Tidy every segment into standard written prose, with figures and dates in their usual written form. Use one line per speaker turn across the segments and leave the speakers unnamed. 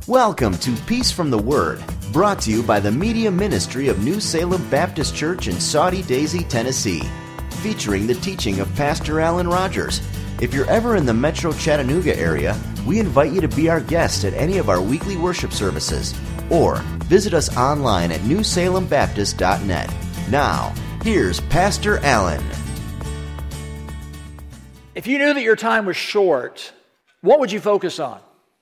Welcome to Peace from the Word, brought to you by the Media Ministry of New Salem Baptist Church in Soddy Daisy, Tennessee, featuring the teaching of Pastor Alan Rogers. If you're ever in the Metro Chattanooga area, we invite you to be our guest at any of our weekly worship services, or visit us online at newsalembaptist.net. Now, here's Pastor Alan.
If you knew that your time was short, what would you focus on?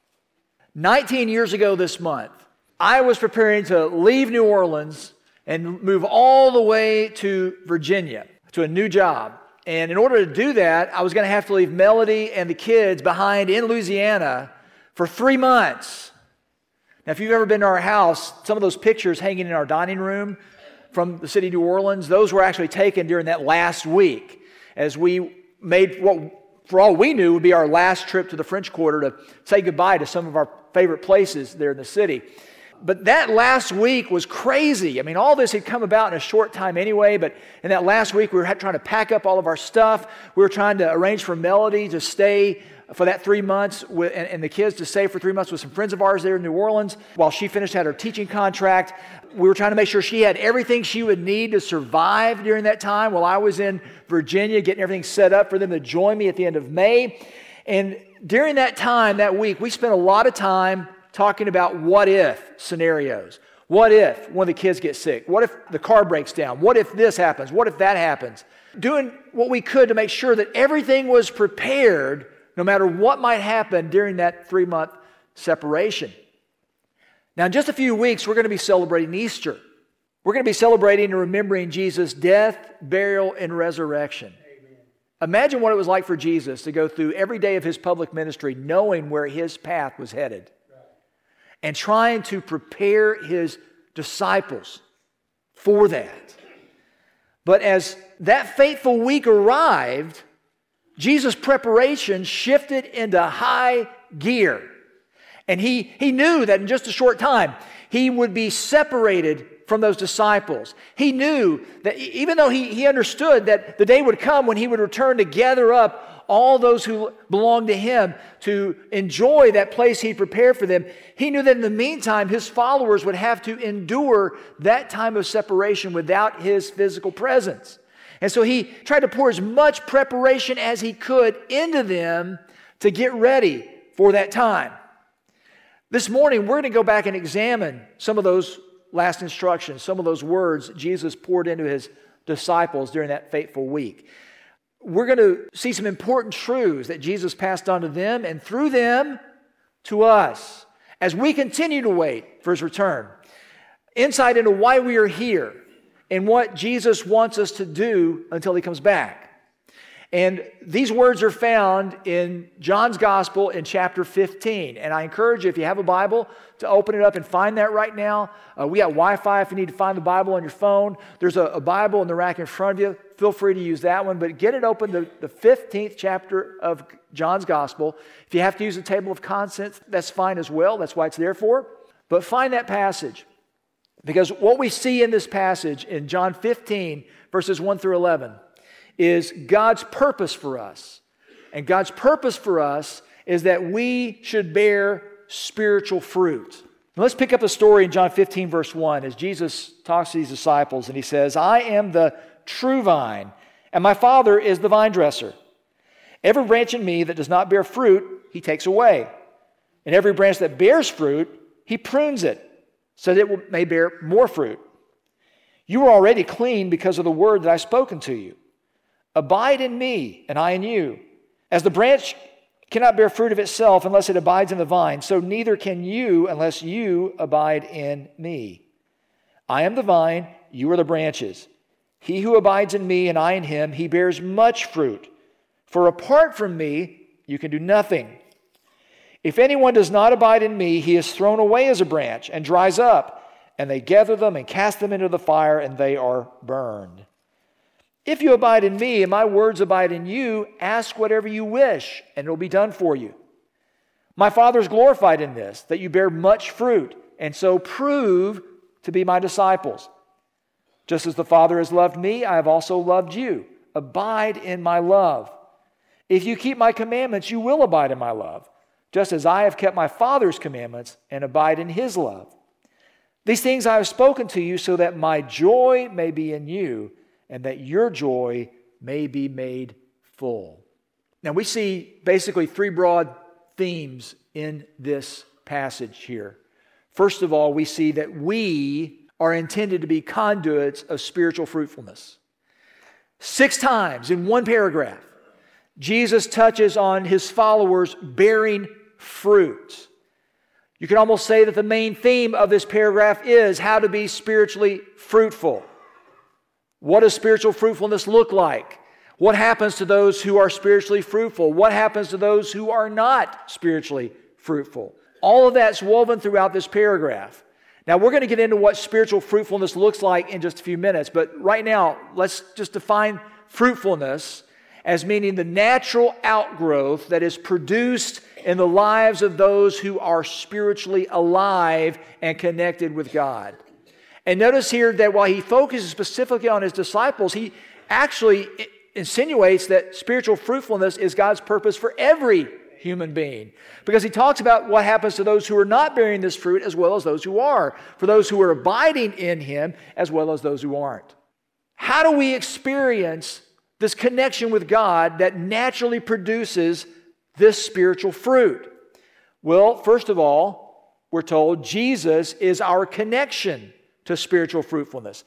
19 years ago this month, I was preparing to leave New Orleans and move all the way to Virginia to a new job. And in order to do that, I was going to have to leave Melody and the kids behind in Louisiana for 3 months. Now, if you've ever been to our house, some of those pictures hanging in our dining room from the city of New Orleans, those were actually taken during that last week as we made what, for all we knew, would be our last trip to the French Quarter to say goodbye to some of our favorite places there in the city. But that last week was crazy. I mean, all this had come about in a short time anyway, but in that last week, we were trying to pack up all of our stuff. We were trying to arrange for Melody to stay for that 3 months, and the kids to stay for 3 months with some friends of ours there in New Orleans while she had her teaching contract. We were trying to make sure she had everything she would need to survive during that time while I was in Virginia, getting everything set up for them to join me at the end of May. And during that time, that week, we spent a lot of time talking about what if scenarios. What if one of the kids gets sick? What if the car breaks down? What if this happens? What if that happens? Doing what we could to make sure that everything was prepared no matter what might happen during that 3-month separation. Now, in just a few weeks, we're going to be celebrating Easter. We're going to be celebrating and remembering Jesus' death, burial, and resurrection. Amen. Imagine what it was like for Jesus to go through every day of his public ministry knowing where his path was headed and trying to prepare his disciples for that. But as that fateful week arrived, Jesus' preparation shifted into high gear. And he knew that in just a short time, he would be separated from those disciples. He knew that even though he understood that the day would come when he would return to gather up all those who belonged to him to enjoy that place he prepared for them, he knew that in the meantime, his followers would have to endure that time of separation without his physical presence. And so he tried to pour as much preparation as he could into them to get ready for that time. This morning, we're going to go back and examine some of those last instructions, some of those words Jesus poured into his disciples during that fateful week. We're going to see some important truths that Jesus passed on to them and through them to us as we continue to wait for his return. Insight into why we are here and what Jesus wants us to do until he comes back. And these words are found in John's Gospel in chapter 15. And I encourage you, if you have a Bible, to open it up and find that right now. We got Wi-Fi if you need to find the Bible on your phone. There's a Bible in the rack in front of you. Feel free to use that one. But get it open to the 15th chapter of John's Gospel. If you have to use a table of contents, that's fine as well. That's why it's there for. But find that passage. Because what we see in this passage in John 15, verses 1 through 11, is God's purpose for us. And God's purpose for us is that we should bear spiritual fruit. Now let's pick up the story in John 15, verse 1, as Jesus talks to these disciples, and he says, I am the true vine, and my Father is the vine dresser. Every branch in me that does not bear fruit, he takes away. And every branch that bears fruit, he prunes it, so that it may bear more fruit. You are already clean because of the word that I've spoken to you. Abide in me, and I in you. As the branch cannot bear fruit of itself unless it abides in the vine, so neither can you unless you abide in me. I am the vine, you are the branches. He who abides in me and I in him, he bears much fruit. For apart from me, you can do nothing. If anyone does not abide in me, he is thrown away as a branch and dries up, and they gather them and cast them into the fire, and they are burned. If you abide in me and my words abide in you, ask whatever you wish, and it will be done for you. My Father is glorified in this, that you bear much fruit, and so prove to be my disciples. Just as the Father has loved me, I have also loved you. Abide in my love. If you keep my commandments, you will abide in my love, just as I have kept my Father's commandments and abide in his love. These things I have spoken to you so that my joy may be in you and that your joy may be made full. Now we see basically three broad themes in this passage here. First of all, we see that we are intended to be conduits of spiritual fruitfulness. 6 times in one paragraph, Jesus touches on his followers bearing fruit. You can almost say that the main theme of this paragraph is how to be spiritually fruitful. What does spiritual fruitfulness look like? What happens to those who are spiritually fruitful? What happens to those who are not spiritually fruitful? All of that's woven throughout this paragraph. Now, we're going to get into what spiritual fruitfulness looks like in just a few minutes, but right now, let's just define fruitfulness as meaning the natural outgrowth that is produced in the lives of those who are spiritually alive and connected with God. And notice here that while he focuses specifically on his disciples, he actually insinuates that spiritual fruitfulness is God's purpose for every human being. Because he talks about what happens to those who are not bearing this fruit as well as those who are. For those who are abiding in him as well as those who aren't. How do we experience this connection with God that naturally produces this spiritual fruit? Well, first of all, we're told Jesus is our connection to spiritual fruitfulness.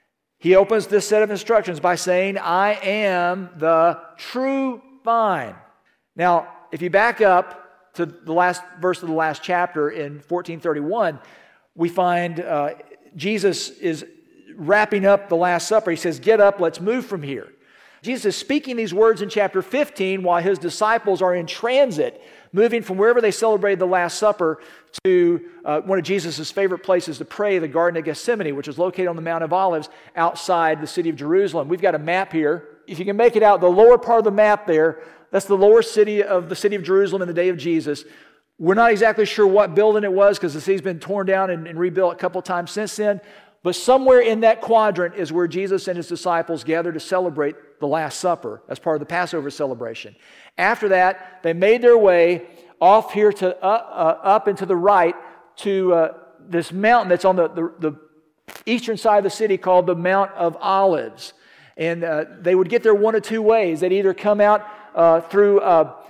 He opens this set of instructions by saying, I am the true vine. Now, if you back up to the last verse of the last chapter in 14:31, we find Jesus is wrapping up the Last Supper. He says, get up, let's move from here. Jesus is speaking these words in chapter 15 while his disciples are in transit, moving from wherever they celebrated the Last Supper to one of Jesus' favorite places to pray, the Garden of Gethsemane, which is located on the Mount of Olives outside the city of Jerusalem. We've got a map here. If you can make it out, the lower part of the map there, that's the lower city of the city of Jerusalem in the day of Jesus. We're not exactly sure what building it was because the city's been torn down and rebuilt a couple times since then. But somewhere in that quadrant is where Jesus and his disciples gathered to celebrate the Last Supper as part of the Passover celebration. After that, they made their way off here to up and to the right to this mountain that's on the eastern side of the city called the Mount of Olives. And they would get there one of two ways. They'd either come out through...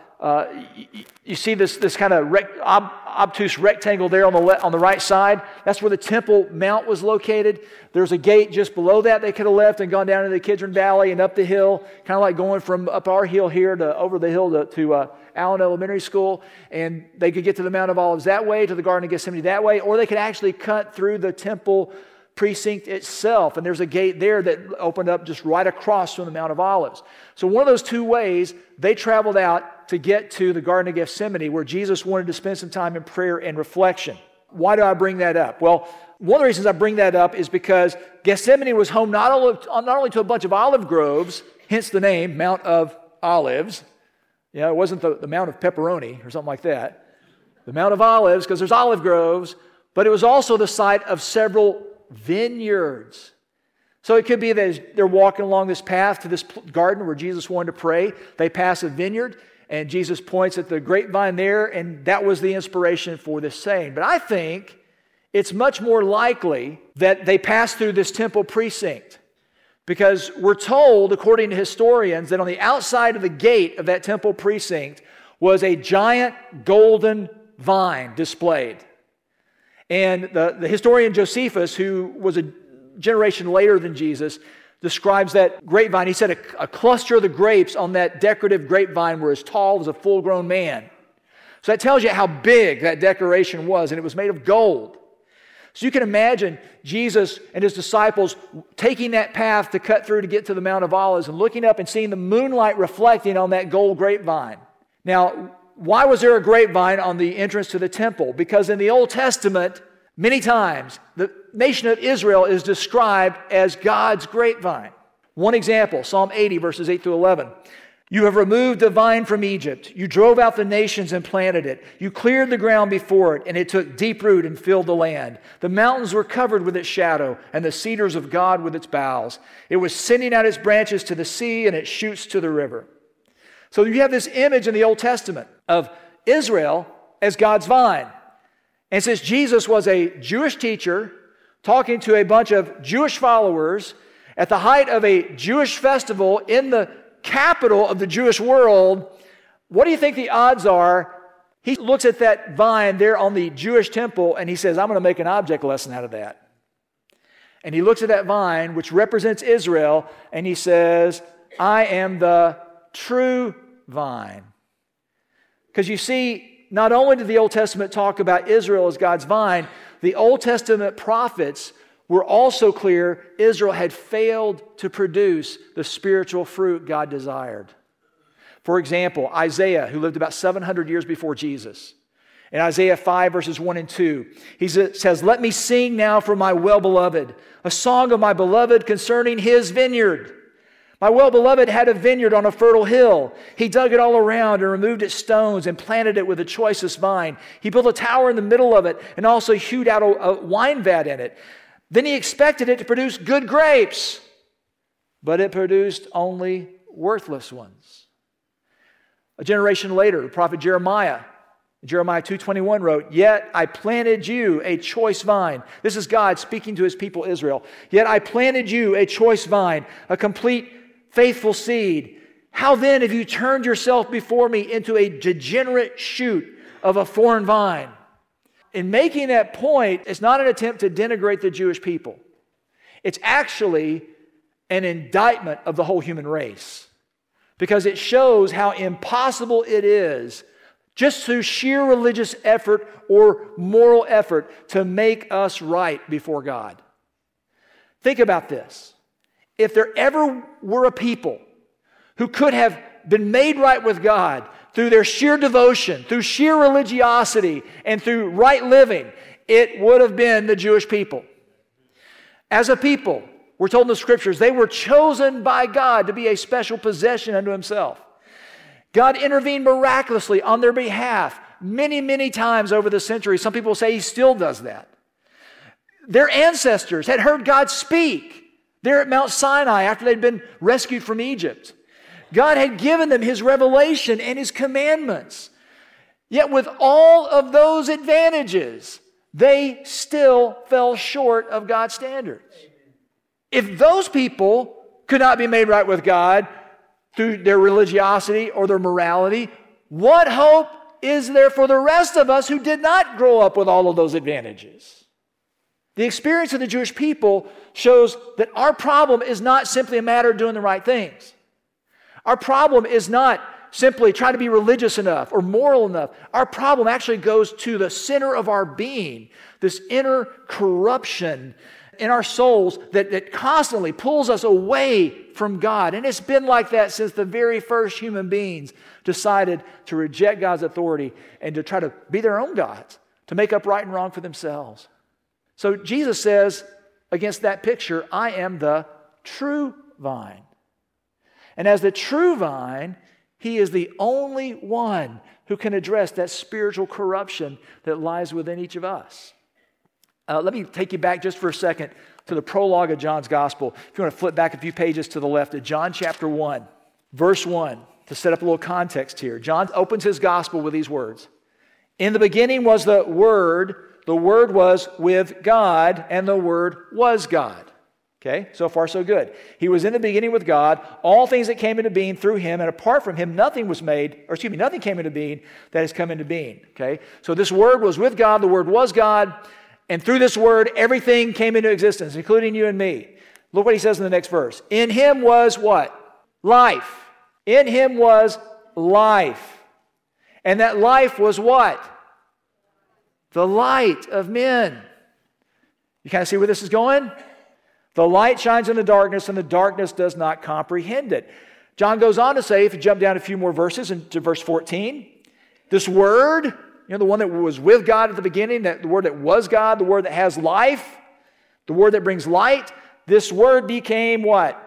you see this kind of obtuse rectangle there on the right side. That's where the Temple Mount was located. There's a gate just below that they could have left and gone down into the Kidron Valley and up the hill, kind of like going from up our hill here to over the hill to Allen Elementary School. And they could get to the Mount of Olives that way, to the Garden of Gethsemane that way, or they could actually cut through the temple precinct itself, and there's a gate there that opened up just right across from the Mount of Olives. So one of those two ways, they traveled out to get to the Garden of Gethsemane, where Jesus wanted to spend some time in prayer and reflection. Why do I bring that up? Well, one of the reasons I bring that up is because Gethsemane was home not only to a bunch of olive groves, hence the name Mount of Olives. You know, it wasn't the Mount of Pepperoni or something like that. The Mount of Olives, because there's olive groves, but it was also the site of several vineyards. So it could be that as they're walking along this path to this garden where Jesus wanted to pray, they pass a vineyard, and Jesus points at the grapevine there, and that was the inspiration for this saying. But I think it's much more likely that they passed through this temple precinct, because we're told, according to historians, that on the outside of the gate of that temple precinct was a giant golden vine displayed. And the historian Josephus, who was a generation later than Jesus, describes that grapevine. He said a cluster of the grapes on that decorative grapevine were as tall as a full-grown man. So that tells you how big that decoration was, and it was made of gold. So you can imagine Jesus and his disciples taking that path to cut through to get to the Mount of Olives and looking up and seeing the moonlight reflecting on that gold grapevine. Now, why was there a grapevine on the entrance to the temple? Because in the Old Testament, many times, the nation of Israel is described as God's grapevine. One example, Psalm 80, verses 8 through 11. You have removed the vine from Egypt. You drove out the nations and planted it. You cleared the ground before it, and it took deep root and filled the land. The mountains were covered with its shadow, and the cedars of God with its boughs. It was sending out its branches to the sea, and its shoots to the river. So you have this image in the Old Testament of Israel as God's vine. And since Jesus was a Jewish teacher talking to a bunch of Jewish followers at the height of a Jewish festival in the capital of the Jewish world, what do you think the odds are? He looks at that vine there on the Jewish temple and he says, I'm going to make an object lesson out of that. And he looks at that vine, which represents Israel, and he says, I am the true vine. Because you see, not only did the Old Testament talk about Israel as God's vine, the Old Testament prophets were also clear Israel had failed to produce the spiritual fruit God desired. For example, Isaiah, who lived about 700 years before Jesus, in Isaiah 5, verses 1 and 2, he says, let me sing now for my well-beloved, a song of my beloved concerning his vineyard. My well-beloved had a vineyard on a fertile hill. He dug it all around and removed its stones and planted it with the choicest vine. He built a tower in the middle of it and also hewed out a wine vat in it. Then he expected it to produce good grapes, but it produced only worthless ones. A generation later, the prophet Jeremiah, Jeremiah 2:21 wrote, yet I planted you a choice vine. This is God speaking to his people Israel. Yet I planted you a choice vine, a complete faithful seed. How then have you turned yourself before me into a degenerate shoot of a foreign vine? In making that point, it's not an attempt to denigrate the Jewish people. It's actually an indictment of the whole human race, because it shows how impossible it is just through sheer religious effort or moral effort to make us right before God. Think about this. If there ever were a people who could have been made right with God through their sheer devotion, through sheer religiosity, and through right living, it would have been the Jewish people. As a people, we're told in the Scriptures, they were chosen by God to be a special possession unto himself. God intervened miraculously on their behalf many, many times over the centuries. Some people say he still does that. Their ancestors had heard God speak there at Mount Sinai after they'd been rescued from Egypt. God had given them his revelation and his commandments. Yet with all of those advantages, they still fell short of God's standards. If those people could not be made right with God through their religiosity or their morality, what hope is there for the rest of us who did not grow up with all of those advantages? The experience of the Jewish people shows that our problem is not simply a matter of doing the right things. Our problem is not simply trying to be religious enough or moral enough. Our problem actually goes to the center of our being, this inner corruption in our souls that constantly pulls us away from God. And it's been like that since the very first human beings decided to reject God's authority and to try to be their own gods, to make up right and wrong for themselves. So Jesus says against that picture, I am the true vine. And as the true vine, he is the only one who can address that spiritual corruption that lies within each of us. Let me take you back just for a second to the prologue of John's Gospel. If you want to flip back a few pages to the left, at John chapter 1, verse 1, to set up a little context here. John opens his Gospel with these words. In the beginning was the Word was with God, and the Word was God. Okay, so far so good. He was in the beginning with God. All things that came into being through him, and apart from him, nothing came into being that has come into being. Okay, so this Word was with God, the Word was God, and through this Word, everything came into existence, including you and me. Look what he says in the next verse. In him was what? Life. In him was life. And that life was what? The light of men. You kind of see where this is going? The light shines in the darkness, and the darkness does not comprehend it. John goes on to say, if you jump down a few more verses into verse 14, this Word, the one that was with God at the beginning, the Word that was God, the Word that has life, the Word that brings light, this Word became what?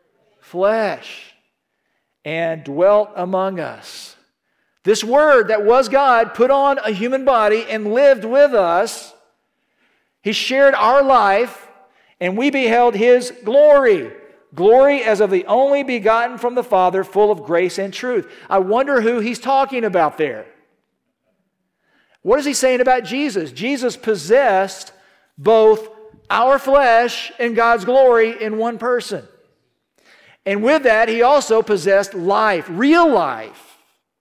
Flesh, and dwelt among us. This Word that was God put on a human body and lived with us. He shared our life, and we beheld his glory. Glory as of the only begotten from the Father, full of grace and truth. I wonder who he's talking about there. What is he saying about Jesus? Jesus possessed both our flesh and God's glory in one person. And with that, he also possessed life, real life.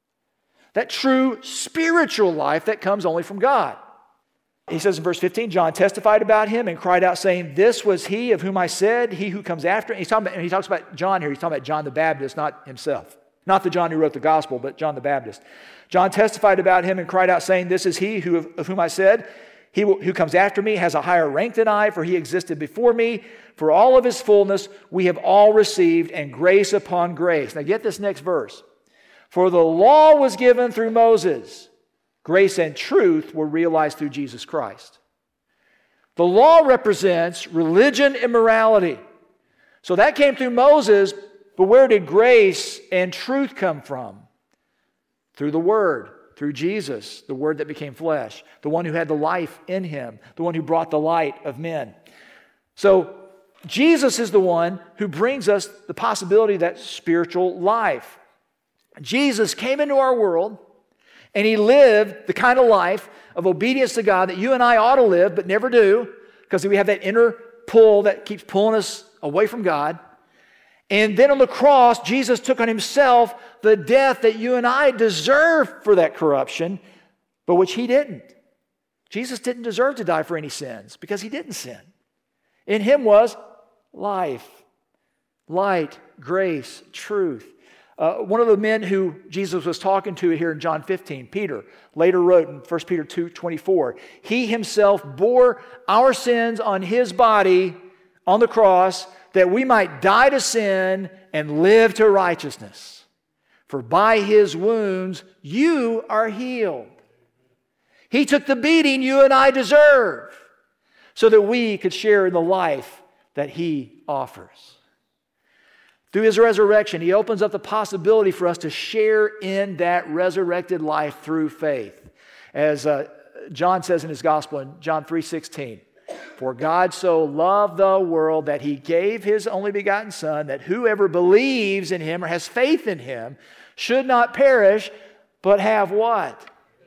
That true spiritual life that comes only from God. He says in verse 15, John testified about him and cried out saying, this was he of whom I said, he who comes after. And he talks about John here. He's talking about John the Baptist, not himself. Not the John who wrote the gospel, but John the Baptist. John testified about him and cried out saying, this is he of whom I said, who comes after me has a higher rank than I, for he existed before me. For all of his fullness we have all received, and grace upon grace. Now get this next verse. For the law was given through Moses. Grace and truth were realized through Jesus Christ. The law represents religion and morality. So that came through Moses, but where did grace and truth come from? Through the Word, through Jesus, the Word that became flesh, the one who had the life in him, the one who brought the light of men. So Jesus is the one who brings us the possibility of that spiritual life. Jesus came into our world and he lived the kind of life of obedience to God that you and I ought to live but never do, because we have that inner pull that keeps pulling us away from God. And then on the cross, Jesus took on himself the death that you and I deserve for that corruption, but which he didn't. Jesus didn't deserve to die for any sins because he didn't sin. In him was life, light, grace, truth. One of the men who Jesus was talking to here in John 15, Peter, later wrote in 1 Peter 2:24, he himself bore our sins on his body on the cross that we might die to sin and live to righteousness. For by his wounds you are healed. He took the beating you and I deserve so that we could share in the life that he offers. Through his resurrection, he opens up the possibility for us to share in that resurrected life through faith. As John says in his gospel in John 3:16, for God so loved the world that he gave his only begotten Son, that whoever believes in him or has faith in him should not perish, but have what?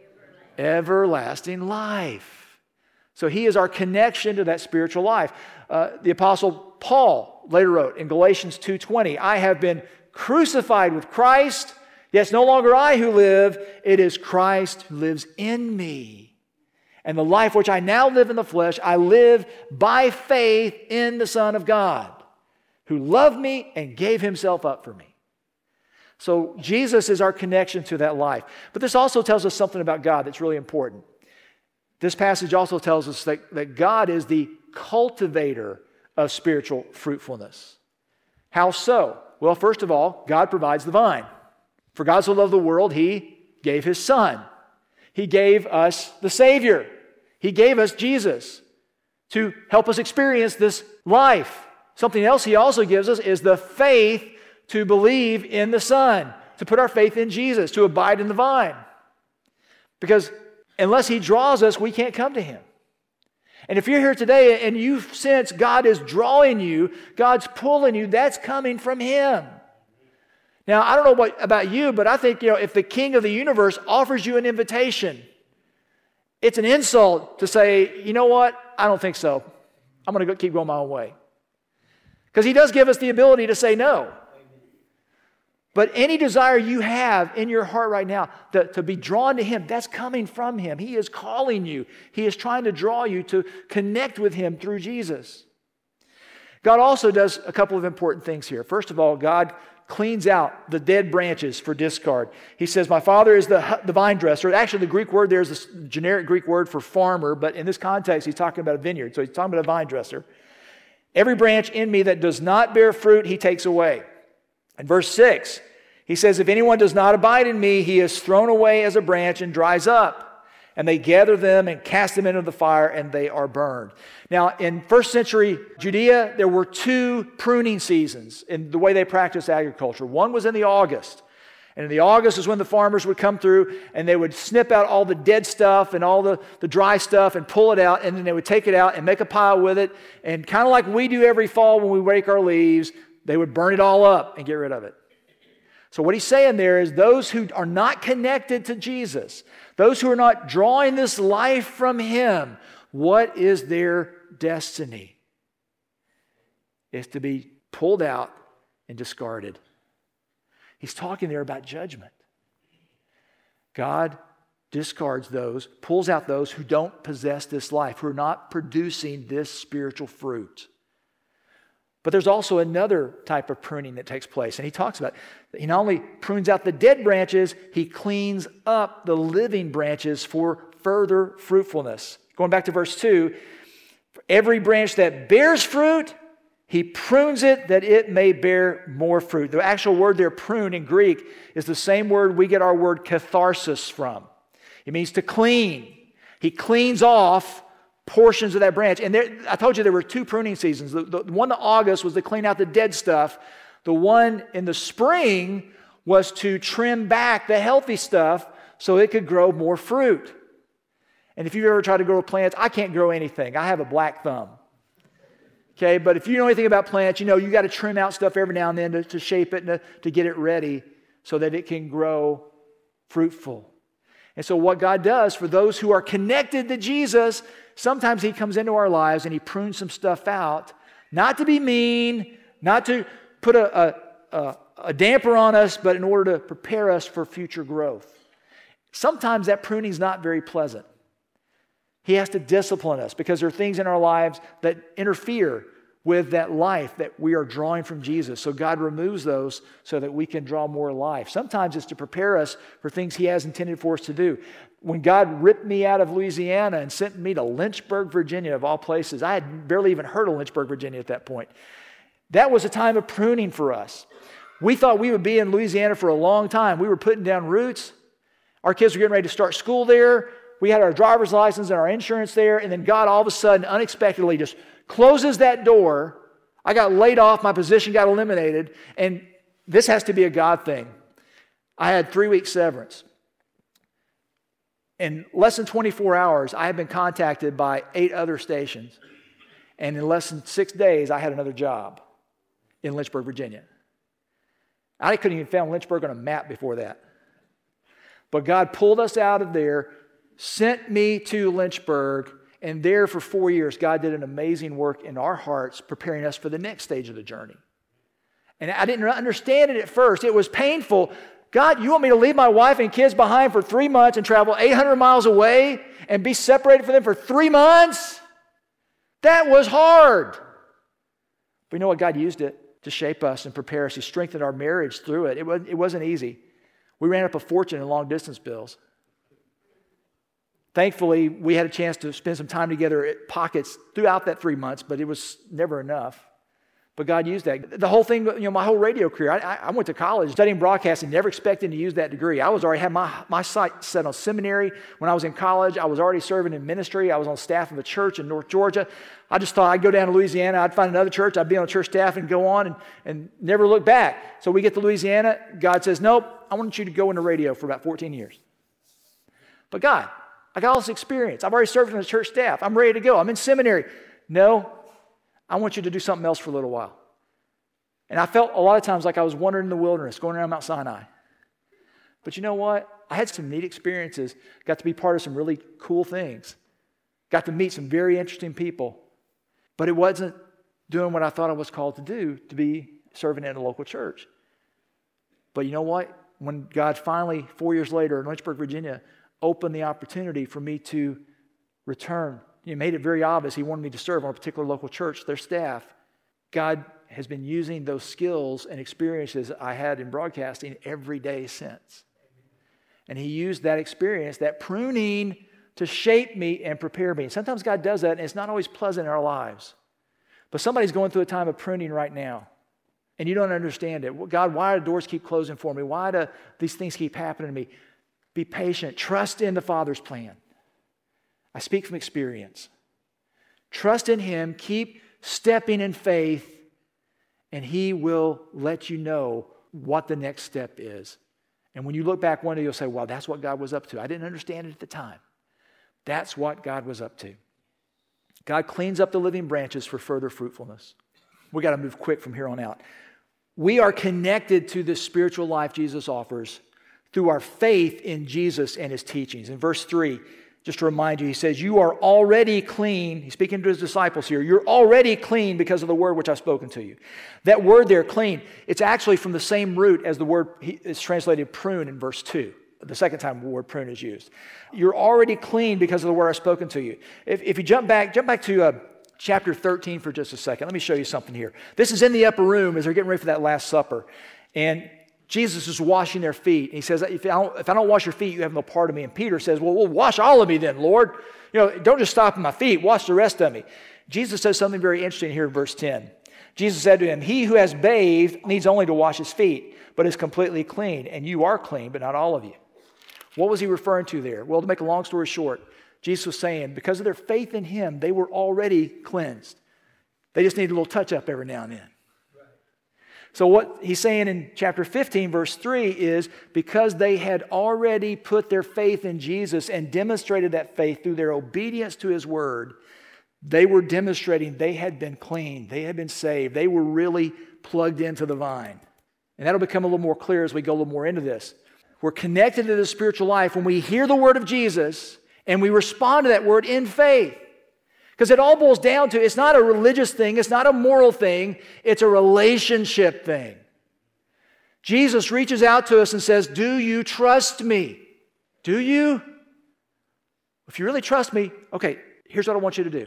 Everlasting life. So he is our connection to that spiritual life. The Apostle Paul later wrote in Galatians 2:20, I have been crucified with Christ, yet it's no longer I who live, it is Christ who lives in me. And the life which I now live in the flesh, I live by faith in the Son of God, who loved me and gave himself up for me. So Jesus is our connection to that life. But this also tells us something about God that's really important. This passage also tells us that God is the cultivator of spiritual fruitfulness. How so? Well, first of all, God provides the vine. For God so loved the world, he gave his Son. He gave us the Savior. He gave us Jesus to help us experience this life. Something else he also gives us is the faith to believe in the Son, to put our faith in Jesus, to abide in the vine. Because unless he draws us, we can't come to him. And if you're here today and you sense God is drawing you, God's pulling you, that's coming from him. Now, I don't know about you, but I think, if the King of the universe offers you an invitation, it's an insult to say, you know what? I don't think so. I'm going to keep going my own way. Because he does give us the ability to say no. But any desire you have in your heart right now to be drawn to him, that's coming from him. He is calling you. He is trying to draw you to connect with him through Jesus. God also does a couple of important things here. First of all, God cleans out the dead branches for discard. He says, my Father is the vine dresser. Actually, the Greek word there is this generic Greek word for farmer, but in this context, he's talking about a vineyard. So he's talking about a vine dresser. Every branch in me that does not bear fruit, he takes away. In verse 6, he says, if anyone does not abide in me, he is thrown away as a branch and dries up. And they gather them and cast them into the fire, and they are burned. Now, in first century Judea, there were 2 pruning seasons in the way they practiced agriculture. One was in the August. And in the August is when the farmers would come through, and they would snip out all the dead stuff and all the dry stuff and pull it out, and then they would take it out and make a pile with it. And kind of like we do every fall when we rake our leaves, they would burn it all up and get rid of it. So what he's saying there is those who are not connected to Jesus, those who are not drawing this life from him, what is their destiny? It's to be pulled out and discarded. He's talking there about judgment. God discards those, pulls out those who don't possess this life, who are not producing this spiritual fruit. But there's also another type of pruning that takes place. And he talks about it. He not only prunes out the dead branches, he cleans up the living branches for further fruitfulness. Going back to verse 2, for every branch that bears fruit, he prunes it that it may bear more fruit. The actual word there, prune, in Greek, is the same word we get our word catharsis from. It means to clean. He cleans off portions of that branch. And I told you there were 2 pruning seasons. The one in August was to clean out the dead stuff. The one in the spring was to trim back the healthy stuff so it could grow more fruit. And if you've ever tried to grow plants, I can't grow anything. I have a black thumb. Okay, but if you know anything about plants, you know you got to trim out stuff every now and then to shape it and to get it ready so that it can grow fruitful. And so what God does for those who are connected to Jesus, sometimes he comes into our lives and he prunes some stuff out, not to be mean, not to put a damper on us, but in order to prepare us for future growth. Sometimes that pruning is not very pleasant. He has to discipline us because there are things in our lives that interfere with that life that we are drawing from Jesus. So God removes those so that we can draw more life. Sometimes it's to prepare us for things he has intended for us to do. When God ripped me out of Louisiana and sent me to Lynchburg, Virginia, of all places, I had barely even heard of Lynchburg, Virginia at that point. That was a time of pruning for us. We thought we would be in Louisiana for a long time. We were putting down roots. Our kids were getting ready to start school there. We had our driver's license and our insurance there, and then God all of a sudden, unexpectedly, just closes that door. I got laid off, my position got eliminated, and this has to be a God thing. I had 3 weeks severance. In less than 24 hours, I had been contacted by 8 other stations, and in less than 6 days, I had another job in Lynchburg, Virginia. I couldn't even find Lynchburg on a map before that. But God pulled us out of there, sent me to Lynchburg, and there for 4 years, God did an amazing work in our hearts, preparing us for the next stage of the journey. And I didn't understand it at first. It was painful. God, you want me to leave my wife and kids behind for 3 months and travel 800 miles away and be separated from them for 3 months? That was hard. But you know what? God used it to shape us and prepare us. He strengthened our marriage through it. It wasn't easy. We ran up a fortune in long-distance bills. Thankfully, we had a chance to spend some time together at pockets throughout that 3 months, but it was never enough. But God used that. The whole thing, my whole radio career, I went to college studying broadcasting, never expecting to use that degree. I was already had my sight set on seminary. When I was in college, I was already serving in ministry. I was on staff of a church in North Georgia. I just thought I'd go down to Louisiana, I'd find another church, I'd be on church staff and go on and never look back. So we get to Louisiana, God says, nope, I want you to go into radio for about 14 years. But God, I got all this experience. I've already served on the church staff. I'm ready to go. I'm in seminary. No, I want you to do something else for a little while. And I felt a lot of times like I was wandering in the wilderness, going around Mount Sinai. But you know what? I had some neat experiences, got to be part of some really cool things, got to meet some very interesting people. But it wasn't doing what I thought I was called to do, to be serving in a local church. But you know what? When God finally, 4 years later in Lynchburg, Virginia, opened the opportunity for me to return. He made it very obvious he wanted me to serve on a particular local church, their staff. God has been using those skills and experiences I had in broadcasting every day since. And he used that experience, that pruning, to shape me and prepare me. And sometimes God does that, and it's not always pleasant in our lives. But somebody's going through a time of pruning right now, and you don't understand it. God, why do doors keep closing for me? Why do these things keep happening to me? Be patient. Trust in the Father's plan. I speak from experience. Trust in Him. Keep stepping in faith, and He will let you know what the next step is. And when you look back one day, you'll say, well, that's what God was up to. I didn't understand it at the time. That's what God was up to. God cleans up the living branches for further fruitfulness. We got to move quick from here on out. We are connected to the spiritual life Jesus offers through our faith in Jesus and his teachings. In verse 3, just to remind you, he says, you are already clean. He's speaking to his disciples here. You're already clean because of the word which I've spoken to you. That word there, clean, it's actually from the same root as the word is translated prune in verse 2. The second time the word prune is used. You're already clean because of the word I've spoken to you. If you jump back to chapter 13 for just a second. Let me show you something here. This is in the upper room as they're getting ready for that Last Supper. And Jesus is washing their feet. And he says, if I don't wash your feet, you have no part of me. And Peter says, well, wash all of me then, Lord. Don't just stop at my feet. Wash the rest of me. Jesus says something very interesting here in verse 10. Jesus said to him, he who has bathed needs only to wash his feet, but is completely clean. And you are clean, but not all of you. What was he referring to there? Well, to make a long story short, Jesus was saying, because of their faith in him, they were already cleansed. They just need a little touch-up every now and then. So what he's saying in chapter 15, verse 3 is, because they had already put their faith in Jesus and demonstrated that faith through their obedience to his word, they were demonstrating they had been clean, they had been saved, they were really plugged into the vine. And that'll become a little more clear as we go a little more into this. We're connected to the spiritual life when we hear the word of Jesus and we respond to that word in faith. Because it all boils down to, it's not a religious thing, it's not a moral thing, it's a relationship thing. Jesus reaches out to us and says, do you trust me? Do you? If you really trust me, okay, here's what I want you to do.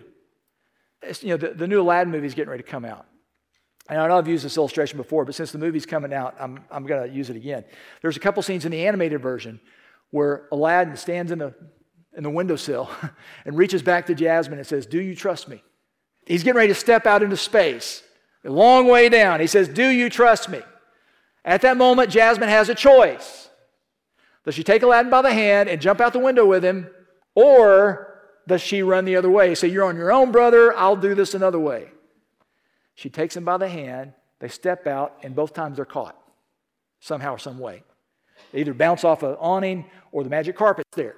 The new Aladdin movie is getting ready to come out. And I know I've used this illustration before, but since the movie's coming out, I'm going to use it again. There's a couple scenes in the animated version where Aladdin stands in the windowsill and reaches back to Jasmine and says, do you trust me? He's getting ready to step out into space, a long way down. He says, do you trust me? At that moment, Jasmine has a choice. Does she take Aladdin by the hand and jump out the window with him, or does she run the other way? Say, you're on your own, brother, I'll do this another way. She takes him by the hand, they step out, and both times they're caught, somehow or some way. They either bounce off an awning or the magic carpet's there.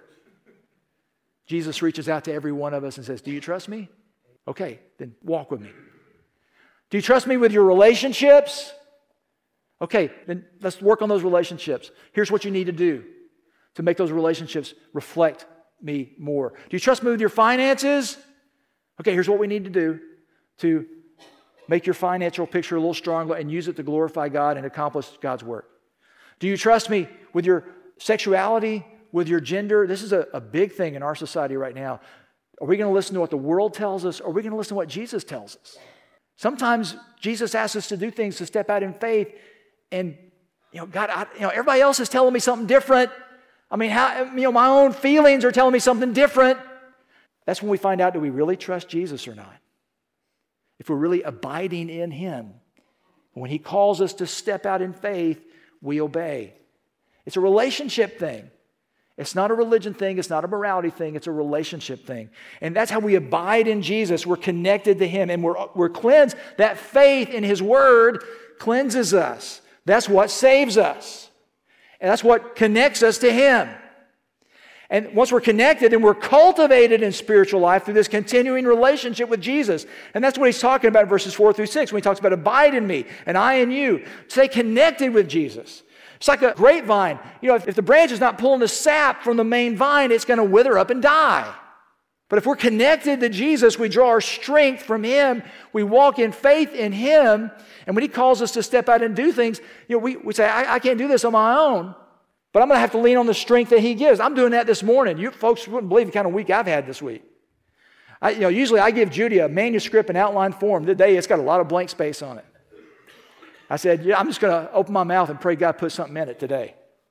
Jesus reaches out to every one of us and says, do you trust me? Okay, then walk with me. Do you trust me with your relationships? Okay, then let's work on those relationships. Here's what you need to do to make those relationships reflect me more. Do you trust me with your finances? Okay, here's what we need to do to make your financial picture a little stronger and use it to glorify God and accomplish God's work. Do you trust me with your sexuality, with your gender? This is a big thing in our society right now. Are we going to listen to what the world tells us, or are we going to listen to what Jesus tells us? Sometimes Jesus asks us to do things to step out in faith, and God, everybody else is telling me something different. I mean, my own feelings are telling me something different. That's when we find out, do we really trust Jesus or not? If we're really abiding in him, when he calls us to step out in faith, we obey. It's a relationship thing. It's not a religion thing. It's not a morality thing. It's a relationship thing. And that's how we abide in Jesus. We're connected to him and we're cleansed. That faith in his word cleanses us. That's what saves us. And that's what connects us to him. And once we're connected and we're cultivated in spiritual life through this continuing relationship with Jesus. And that's what he's talking about in verses 4 through 6 when he talks about abide in me and I in you. Stay connected with Jesus. It's like a grapevine. If the branch is not pulling the sap from the main vine, it's going to wither up and die. But if we're connected to Jesus, we draw our strength from him. We walk in faith in him. And when he calls us to step out and do things, we say, I can't do this on my own. But I'm going to have to lean on the strength that he gives. I'm doing that this morning. You folks wouldn't believe the kind of week I've had this week. Usually I give Judy a manuscript in outline form. Today it's got a lot of blank space on it. I said, I'm just going to open my mouth and pray God put something in it today.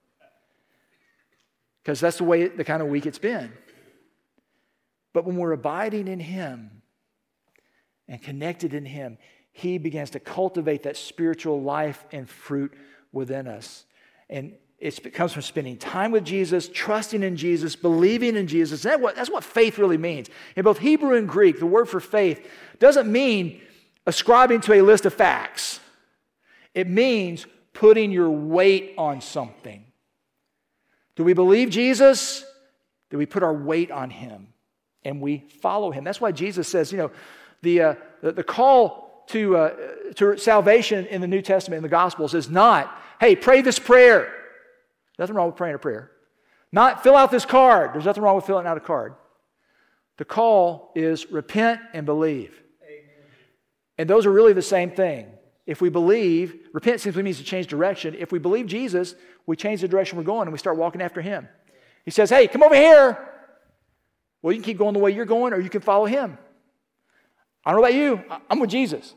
Because that's the kind of week it's been. But when we're abiding in him and connected in him, he begins to cultivate that spiritual life and fruit within us. And it comes from spending time with Jesus, trusting in Jesus, believing in Jesus. That's what faith really means. In both Hebrew and Greek, the word for faith doesn't mean ascribing to a list of facts. It means putting your weight on something. Do we believe Jesus? Do we put our weight on him? And we follow him. That's why Jesus says, the call to salvation in the New Testament, in the Gospels, is not, hey, pray this prayer. Nothing wrong with praying a prayer. Not fill out this card. There's nothing wrong with filling out a card. The call is repent and believe. Amen. And those are really the same thing. If we believe, repent simply means to change direction. If we believe Jesus, we change the direction we're going and we start walking after Him. He says, hey, come over here. Well, you can keep going the way you're going or you can follow Him. I don't know about you. I'm with Jesus.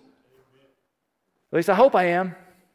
At least I hope I am.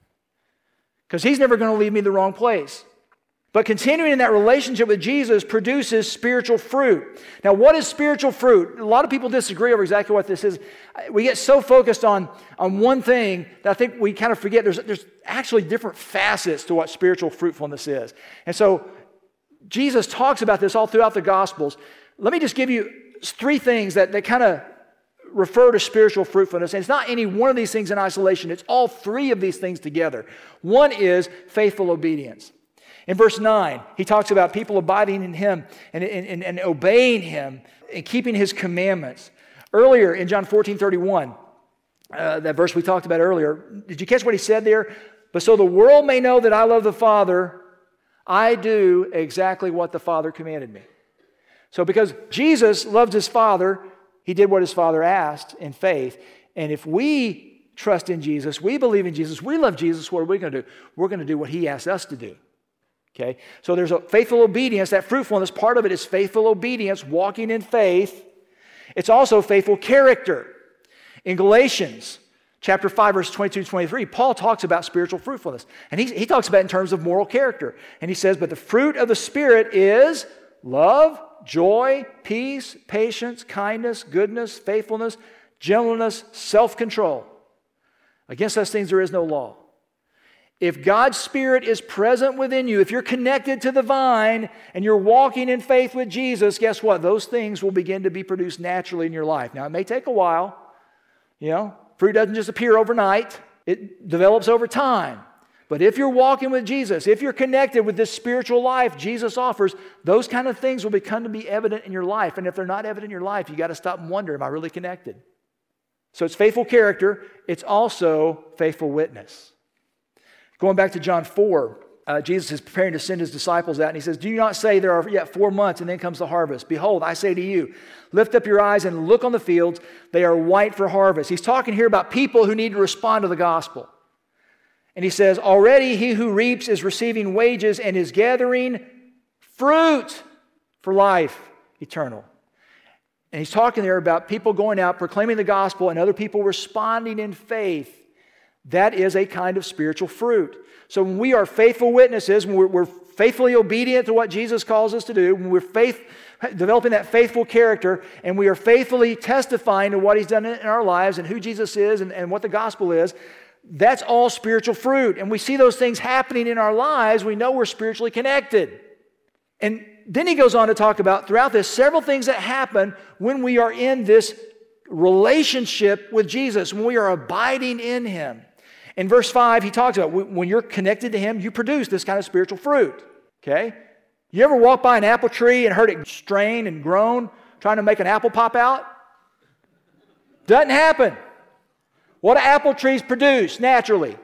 Because He's never going to lead me the wrong place. But continuing in that relationship with Jesus produces spiritual fruit. Now, what is spiritual fruit? A lot of people disagree over exactly what this is. We get so focused on one thing that I think we kind of forget there's actually different facets to what spiritual fruitfulness is. And so Jesus talks about this all throughout the Gospels. Let me just give you 3 things that kind of refer to spiritual fruitfulness. And it's not any one of these things in isolation. It's all 3 of these things together. One is faithful obedience. In verse 9, he talks about people abiding in Him and obeying Him and keeping His commandments. Earlier in John 14:31, that verse we talked about earlier, did you catch what he said there? But so the world may know that I love the Father, I do exactly what the Father commanded me. So because Jesus loved His Father, He did what His Father asked in faith. And if we trust in Jesus, we believe in Jesus, we love Jesus, what are we going to do? We're going to do what He asked us to do. Okay, so there's a faithful obedience. That fruitfulness, part of it is faithful obedience, walking in faith. It's also faithful character. In Galatians chapter 5, verse 22-23, Paul talks about spiritual fruitfulness. And he talks about it in terms of moral character. And he says, but the fruit of the Spirit is love, joy, peace, patience, kindness, goodness, faithfulness, gentleness, self-control. Against those things there is no law. If God's Spirit is present within you, if you're connected to the vine and you're walking in faith with Jesus, guess what? Those things will begin to be produced naturally in your life. Now, it may take a while. Fruit doesn't just appear overnight. It develops over time. But if you're walking with Jesus, if you're connected with this spiritual life Jesus offers, those kind of things will become to be evident in your life. And if they're not evident in your life, you got to stop and wonder, am I really connected? So it's faithful character. It's also faithful witness. Going back to John 4, Jesus is preparing to send His disciples out, and He says, do you not say there are yet 4 months, and then comes the harvest? Behold, I say to you, lift up your eyes and look on the fields. They are white for harvest. He's talking here about people who need to respond to the gospel. And He says, already he who reaps is receiving wages and is gathering fruit for life eternal. And He's talking there about people going out, proclaiming the gospel, and other people responding in faith. That is a kind of spiritual fruit. So when we are faithful witnesses, when we're faithfully obedient to what Jesus calls us to do, when we're developing that faithful character, and we are faithfully testifying to what He's done in our lives and who Jesus is and what the gospel is, that's all spiritual fruit. And we see those things happening in our lives, we know we're spiritually connected. And then he goes on to talk about, throughout this, several things that happen when we are in this relationship with Jesus, when we are abiding in Him. In verse 5, he talks about when you're connected to Him, you produce this kind of spiritual fruit. Okay? You ever walk by an apple tree and heard it strain and groan, trying to make an apple pop out? Doesn't happen. What do apple trees produce naturally?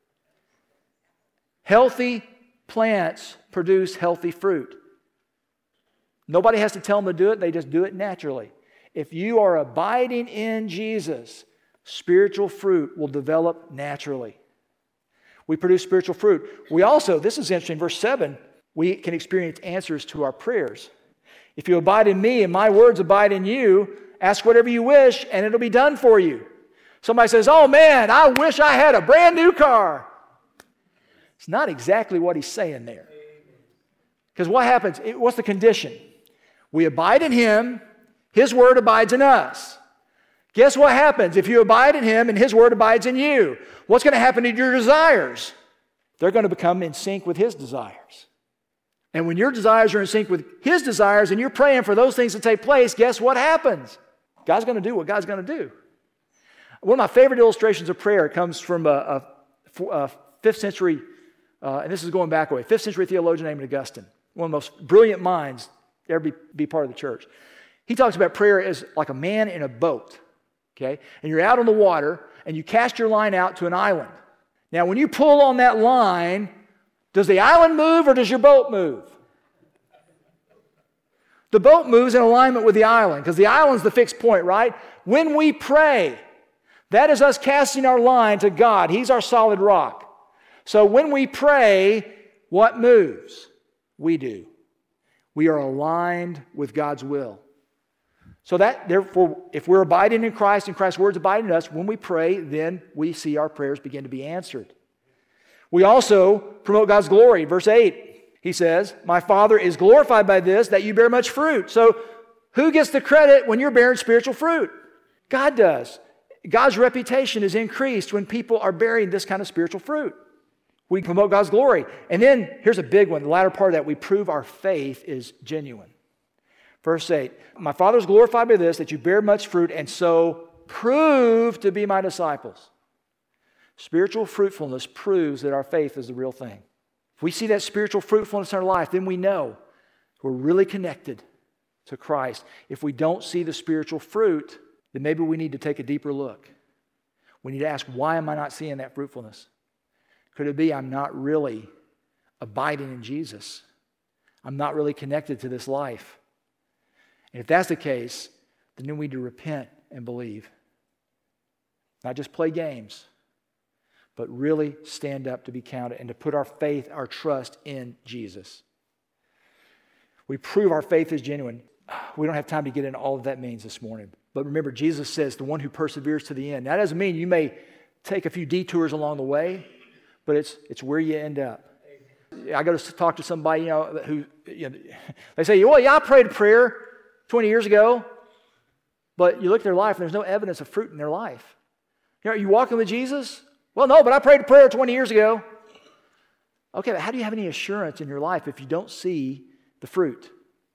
Healthy plants produce healthy fruit. Nobody has to tell them to do it, they just do it naturally. If you are abiding in Jesus, spiritual fruit will develop naturally. We produce spiritual fruit. We also, this is interesting, verse 7, we can experience answers to our prayers. If you abide in me and my words abide in you, ask whatever you wish and it'll be done for you. Somebody says, oh man, I wish I had a brand new car. It's not exactly what he's saying there. Because what happens? What's the condition? We abide in Him, His word abides in us. Guess what happens if you abide in Him and His word abides in you? What's going to happen to your desires? They're going to become in sync with His desires. And when your desires are in sync with His desires and you're praying for those things to take place, guess what happens? God's going to do what God's going to do. One of my favorite illustrations of prayer comes from a 5th century, and this is going back away, 5th century theologian named Augustine, one of the most brilliant minds to ever be part of the church. He talks about prayer as like a man in a boat. okay? And you're out on the water, and you cast your line out to an island. Now, when you pull on that line, does the island move or does your boat move? The boat moves in alignment with the island because the island's the fixed point, right? When we pray, that is us casting our line to God. He's our solid rock. So when we pray, what moves? We do. We are aligned with God's will. So that, therefore, if we're abiding in Christ and Christ's words abide in us, when we pray, then we see our prayers begin to be answered. We also promote God's glory. Verse 8. He says, my Father is glorified by this, that you bear much fruit. So who gets the credit when you're bearing spiritual fruit? God does. God's reputation is increased when people are bearing this kind of spiritual fruit. We promote God's glory. And then, here's a big one. The latter part of that, we prove our faith is genuine. Verse 8, my Father is glorified by this, that you bear much fruit, and so prove to be my disciples. Spiritual fruitfulness proves that our faith is the real thing. If we see that spiritual fruitfulness in our life, then we know we're really connected to Christ. If we don't see the spiritual fruit, then maybe we need to take a deeper look. We need to ask, why am I not seeing that fruitfulness? Could it be I'm not really abiding in Jesus? I'm not really connected to this life. And if that's the case, then we need to repent and believe. Not just play games, but really stand up to be counted and to put our faith, our trust in Jesus. We prove our faith is genuine. We don't have time to get into all of that means this morning. But remember, Jesus says, the one who perseveres to the end. That doesn't mean you may take a few detours along the way, but it's where you end up. I go to talk to somebody, who, they say, well, yeah, I prayed a prayer 20 years ago, but you look at their life and there's no evidence of fruit in their life. Are you walking with Jesus? Well, no, but I prayed a prayer 20 years ago. Okay, but how do you have any assurance in your life if you don't see the fruit?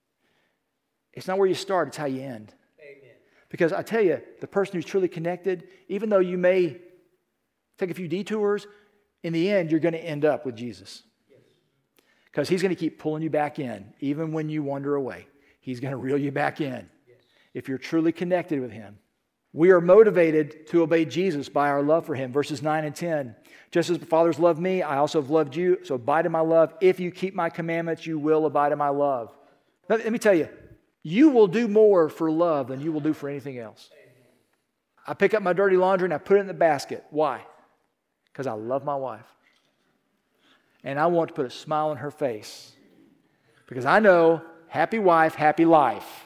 It's not where you start, it's how you end. Amen. Because I tell you, the person who's truly connected, even though you may take a few detours, in the end, you're going to end up with Jesus. Because He's going to keep pulling you back in, even when you wander away. He's going to reel you back in. If you're truly connected with Him. We are motivated to obey Jesus by our love for Him. Verses 9 and 10. Just as the Father has loved me, I also have loved you, so abide in my love. If you keep my commandments, you will abide in my love. Let me tell you, you will do more for love than you will do for anything else. I pick up my dirty laundry and I put it in the basket. Why? Because I love my wife. And I want to put a smile on her face. Because I know, happy wife, happy life.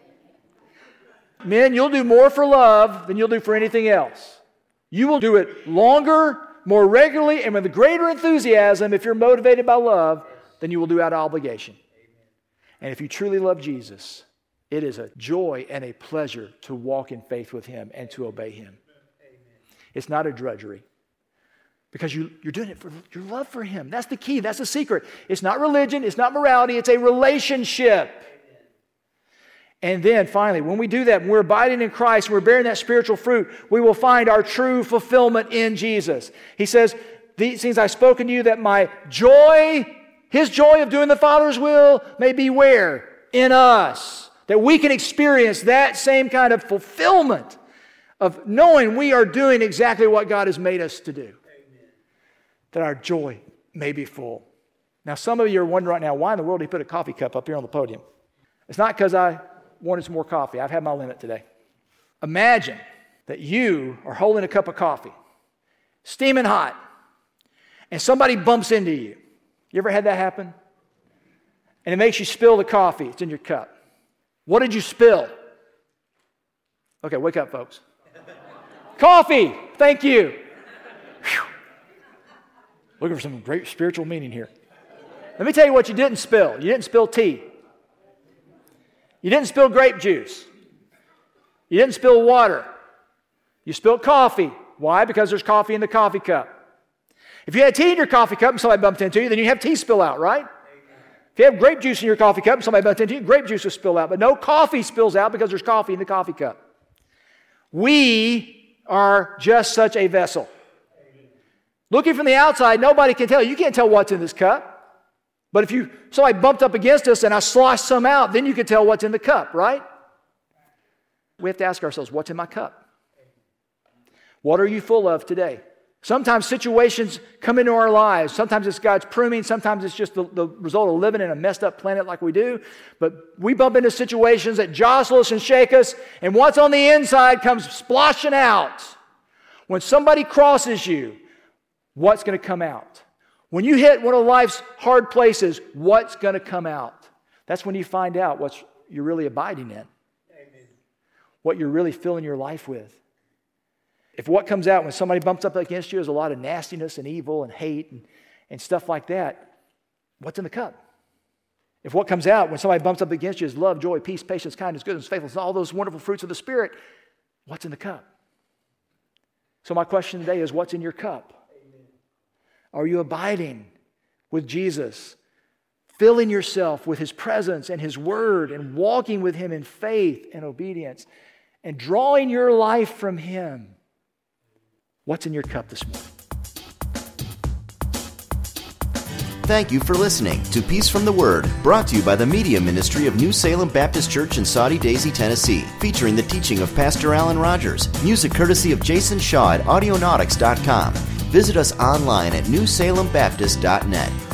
Men, you'll do more for love than you'll do for anything else. You will do it longer, more regularly, and with greater enthusiasm if you're motivated by love than you will do out of obligation. And if you truly love Jesus, it is a joy and a pleasure to walk in faith with Him and to obey Him. It's not a drudgery. Because you're doing it for your love for Him. That's the key. That's the secret. It's not religion. It's not morality. It's a relationship. And then finally, when we do that, when we're abiding in Christ, when we're bearing that spiritual fruit, we will find our true fulfillment in Jesus. He says, these things I've spoken to you, that my joy, His joy of doing the Father's will, may be where? In us. That we can experience that same kind of fulfillment of knowing we are doing exactly what God has made us to do. Amen. That our joy may be full. Now, some of you are wondering right now, why in the world did He put a coffee cup up here on the podium? It's not because I wanted some more coffee. I've had my limit today. Imagine that you are holding a cup of coffee, steaming hot, and somebody bumps into you. You ever had that happen? And it makes you spill the coffee. It's in your cup. What did you spill? Okay, wake up, folks. Coffee! Thank you. Whew. Looking for some great spiritual meaning here. Let me tell you what you didn't spill. You didn't spill tea. You didn't spill grape juice. You didn't spill water. You spilled coffee. Why? Because there's coffee in the coffee cup. If you had tea in your coffee cup and somebody bumped into you, then you have tea spill out, right? If you have grape juice in your coffee cup and somebody bumped into you, grape juice will spill out. But no coffee spills out because there's coffee in the coffee cup. We are just such a vessel. Looking from the outside, nobody can tell. You can't tell what's in this cup. But if somebody bumped up against us and I sloshed some out, then you can tell what's in the cup, right? We have to ask ourselves, what's in my cup? What are you full of today? Sometimes situations come into our lives. Sometimes it's God's pruning. Sometimes it's just the result of living in a messed up planet like we do. But we bump into situations that jostle us and shake us, and what's on the inside comes splashing out. When somebody crosses you, what's going to come out? When you hit one of life's hard places, what's going to come out? That's when you find out what you're really abiding in. Amen. What you're really filling your life with. If what comes out when somebody bumps up against you is a lot of nastiness and evil and hate and stuff like that, what's in the cup? If what comes out when somebody bumps up against you is love, joy, peace, patience, kindness, goodness, faithfulness, all those wonderful fruits of the Spirit, what's in the cup? So my question today is, what's in your cup? Amen. Are you abiding with Jesus, filling yourself with His presence and His Word and walking with Him in faith and obedience and drawing your life from Him? What's in your cup this morning?
Thank you for listening to Peace from the Word, brought to you by the Media Ministry of New Salem Baptist Church in Soddy Daisy, Tennessee, featuring the teaching of Pastor Alan Rogers. Music courtesy of Jason Shaw at Audionautics.com. Visit us online at newsalembaptist.net.